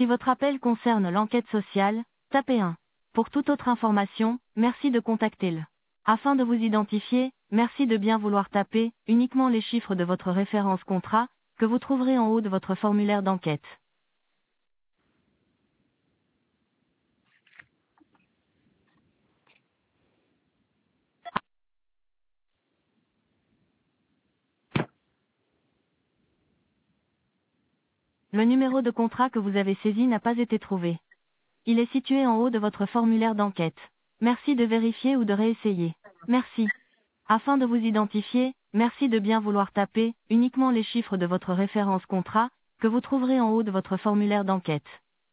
Si votre appel concerne l'enquête sociale, tapez 1. Pour toute autre information, merci de contacter le. Afin de vous identifier, merci de bien vouloir taper uniquement les chiffres de votre référence contrat, que vous trouverez en haut de votre formulaire d'enquête. Le numéro de contrat que vous avez saisi n'a pas été trouvé. Il est situé en haut de votre formulaire d'enquête. Merci de vérifier ou de réessayer. Merci. Afin de vous identifier, merci de bien vouloir taper uniquement les chiffres de votre référence contrat, que vous trouverez en haut de votre formulaire d'enquête.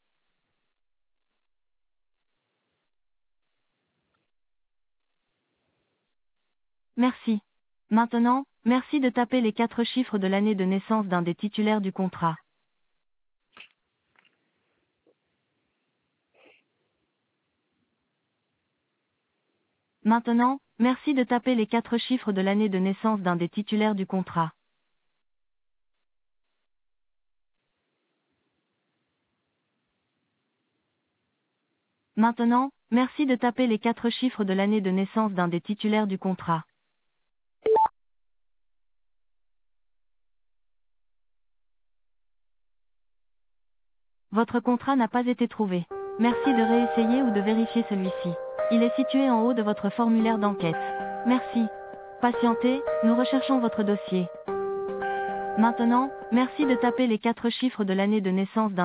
Merci. Maintenant, merci de taper les 4 chiffres de l'année de naissance d'un des titulaires du contrat. Maintenant, merci de taper les 4 chiffres de l'année de naissance d'un des titulaires du contrat. Maintenant, merci de taper les 4 chiffres de l'année de naissance d'un des titulaires du contrat. Votre contrat n'a pas été trouvé. Merci de réessayer ou de vérifier celui-ci. Il est situé en haut de votre formulaire d'enquête. Merci. Patientez, nous recherchons votre dossier. Maintenant, merci de taper les 4 chiffres de l'année de naissance d'un